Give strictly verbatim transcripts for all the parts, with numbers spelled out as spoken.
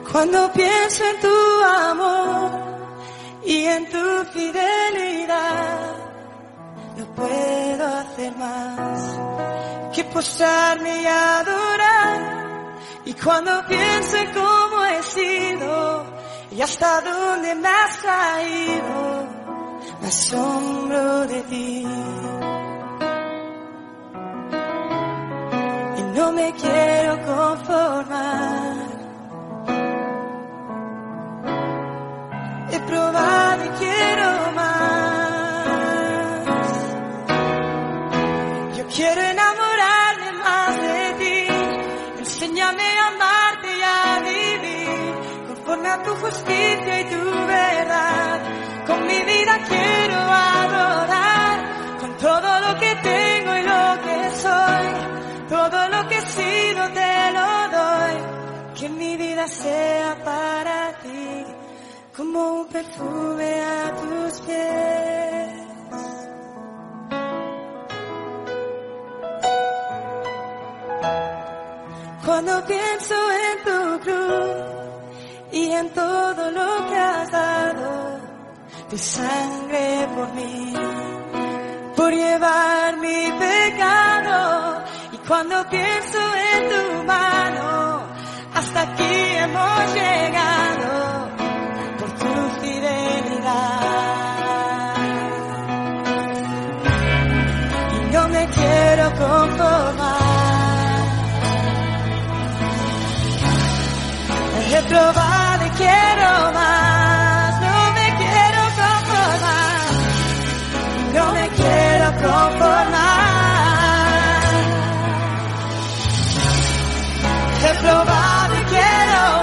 Cuando pienso en tu amor y en tu fidelidad, no puedo hacer más que postrarme y adorar. Y cuando pienso en cómo he sido y hasta dónde me has traído, me asombro de ti. Y no me quiero conformar. He probado y quiero más. Yo quiero enamorarme más de ti. Enséñame a amarte y a vivir conforme a tu justicia y tu verdad. Con mi vida quiero adorar, con todo lo que tengo y lo que soy. Todo lo que he sido te lo doy. Que mi vida sea para ti como un perfume a tus pies. Cuando pienso en tu cruz y en todo lo que has dado, tu sangre por mí, por llevar mi pecado. Y cuando pienso en tu mano, hasta aquí hemos llegado por tu fidelidad. Y no me quiero conformar. He probado y quiero más. No me quiero conformar. No me quiero conformar. He probado y quiero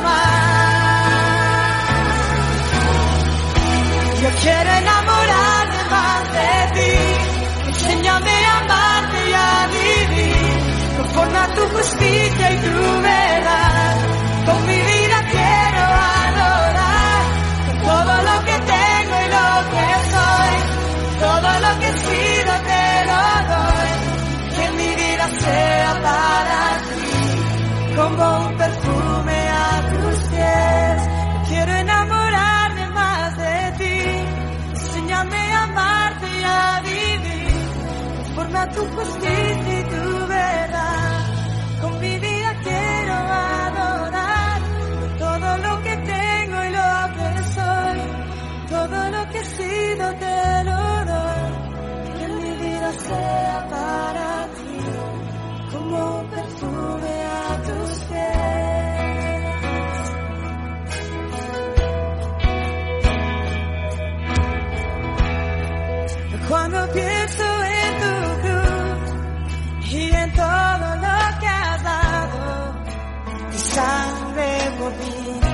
más. Yo quiero enamorarme más de ti. Enséñame a amarte y a vivir conforme a tu justicia y tu verdad. Con mi vida quiero adorar, con todo lo que tengo y lo que soy. Todo lo que he sido te lo doy. Que mi vida sea para ti como un perfume a tus pies. Quiero enamorarme más de ti. Enséñame a amarte y a vivir conforme a tu justicia y tu verdad. Con mi vida quiero adorar, con todo lo que tengo y lo que soy. Todo lo que he sido te lo doy. Que mi vida sea para ti como un perfume a tus pies. Cuando pienso en tu cruz y en todo lo que has dado, tu sangre por mí,